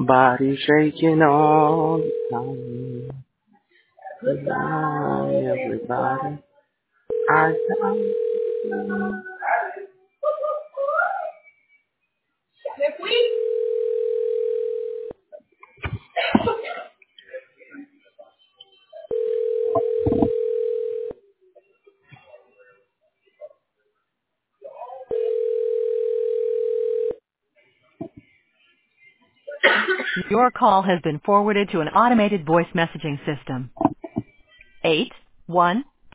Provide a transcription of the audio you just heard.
Body shaking all the time. Goodbye, everybody. I got Your call has been forwarded to an automated voice messaging system. 8 1